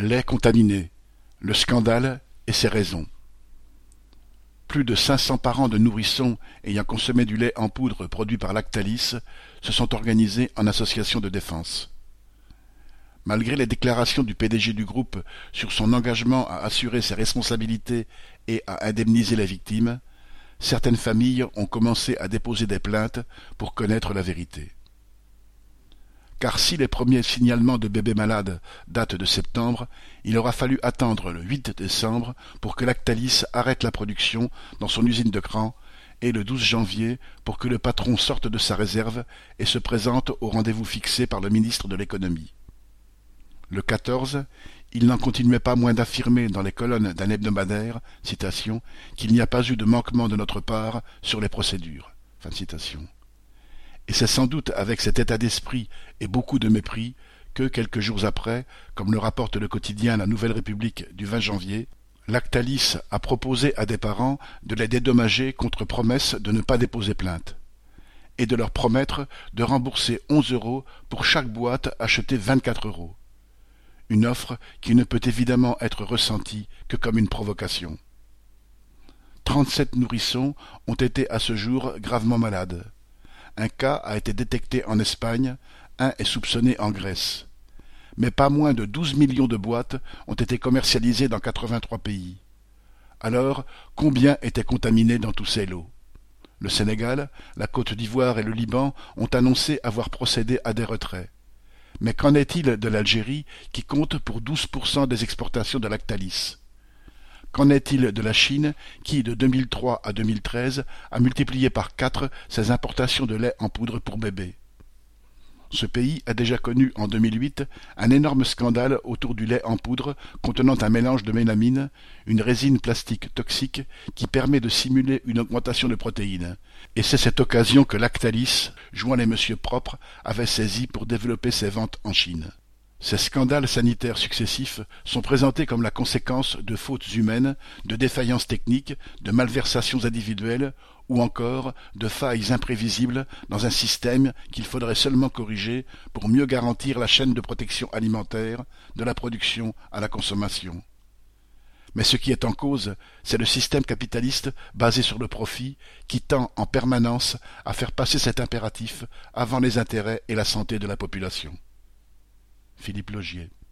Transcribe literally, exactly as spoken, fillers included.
Lait contaminé, le scandale et ses raisons. Plus de cinq cents parents de nourrissons ayant consommé du lait en poudre produit par Lactalis se sont organisés en association de défense. Malgré les déclarations du P D G du groupe sur son engagement à assurer ses responsabilités et à indemniser les victimes, certaines familles ont commencé à déposer des plaintes pour connaître la vérité. Car si les premiers signalements de bébés malades datent de septembre, il aura fallu attendre le huit décembre pour que Lactalis arrête la production dans son usine de Cran et le douze janvier pour que le patron sorte de sa réserve et se présente au rendez-vous fixé par le ministre de l'économie. Le quatorze, il n'en continuait pas moins d'affirmer dans les colonnes d'un hebdomadaire, citation, qu'il n'y a pas eu de manquement de notre part sur les procédures. Fin de citation. Et c'est sans doute avec cet état d'esprit et beaucoup de mépris que, quelques jours après, comme le rapporte le quotidien La Nouvelle République du vingt janvier, Lactalis a proposé à des parents de les dédommager contre promesse de ne pas déposer plainte, et de leur promettre de rembourser onze euros pour chaque boîte achetée vingt-quatre euros. Une offre qui ne peut évidemment être ressentie que comme une provocation. Trente-sept nourrissons ont été à ce jour gravement malades. Un cas a été détecté en Espagne, un est soupçonné en Grèce. Mais pas moins de douze millions de boîtes ont été commercialisées dans quatre-vingt-trois pays. Alors, combien étaient contaminés dans tous ces lots? Le Sénégal, la Côte d'Ivoire et le Liban ont annoncé avoir procédé à des retraits. Mais qu'en est-il de l'Algérie, qui compte pour douze pour cent des exportations de Lactalis? Qu'en est-il de la Chine, qui, de deux mille trois à deux mille treize, a multiplié par quatre ses importations de lait en poudre pour bébés? Ce pays a déjà connu, en deux mille huit, un énorme scandale autour du lait en poudre contenant un mélange de mélamine, une résine plastique toxique qui permet de simuler une augmentation de protéines. Et c'est cette occasion que Lactalis, jouant les messieurs propres, avait saisi pour développer ses ventes en Chine. Ces scandales sanitaires successifs sont présentés comme la conséquence de fautes humaines, de défaillances techniques, de malversations individuelles ou encore de failles imprévisibles dans un système qu'il faudrait seulement corriger pour mieux garantir la chaîne de protection alimentaire, de la production à la consommation. Mais ce qui est en cause, c'est le système capitaliste basé sur le profit qui tend en permanence à faire passer cet impératif avant les intérêts et la santé de la population. Philippe Laugier.